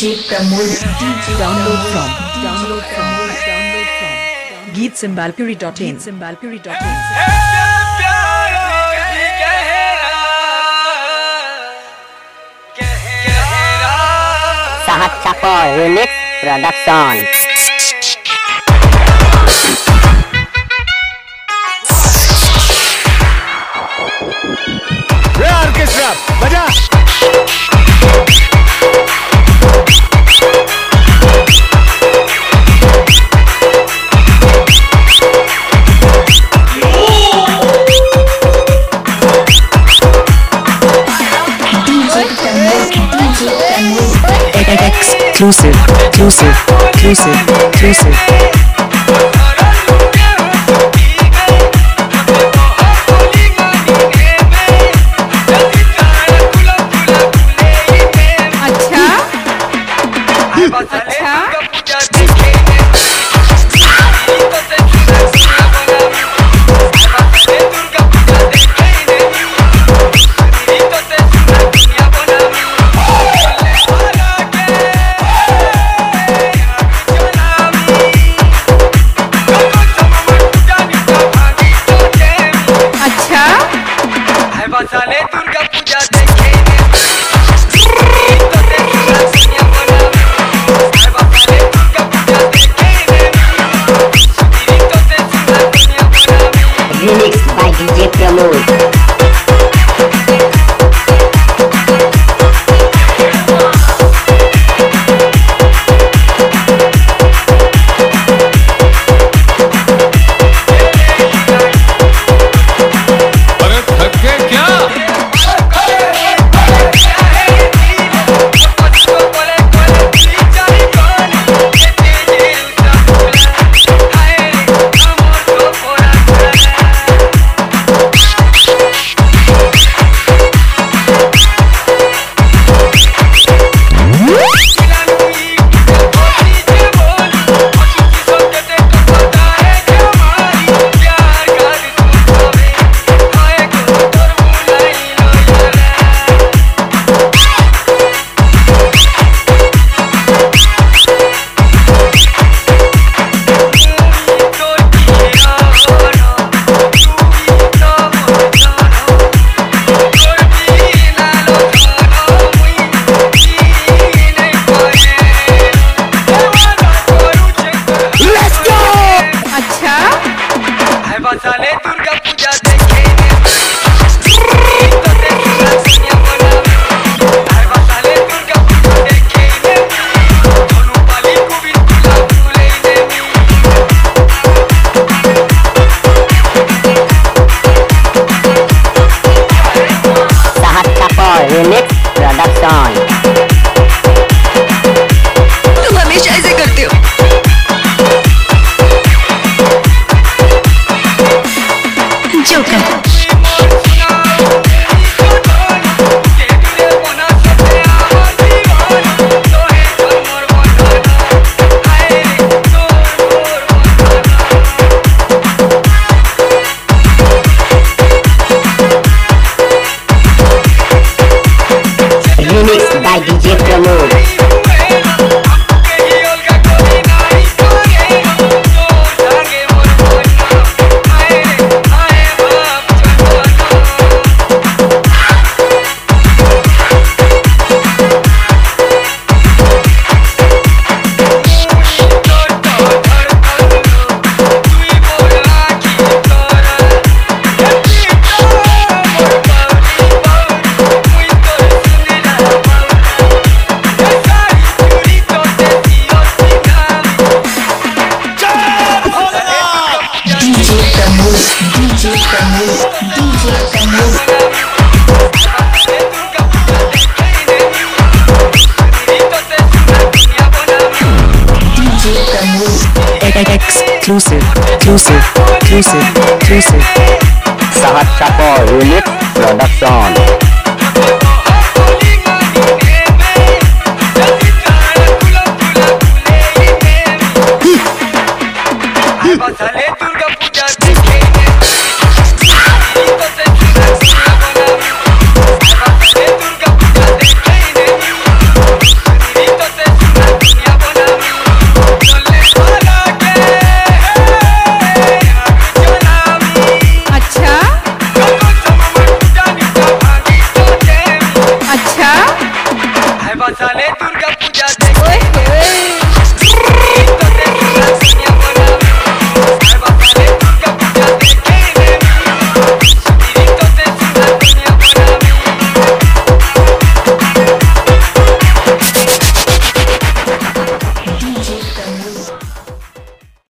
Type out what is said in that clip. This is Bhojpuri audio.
Download from geetsambalpuri.in. Sahat Chapor Remix Production. Orchestra, baja. Exclusive. साले दुर्गा पूजा देखे Remix by DJ Pramod. साले दुर्गा पूजा देखे साले दुर्गा पूजा देखे दोनों पाली को भी भूले Sahat Chapor Remix Production. तुम हमेशा ऐसे करते हो। Joker. Remix by DJ Pramod. Exclusive. Sahat Chapor Remix Production. साले दुर्गा पूजा देखे दुर्गा पूजा देखे बसाले दुर्गा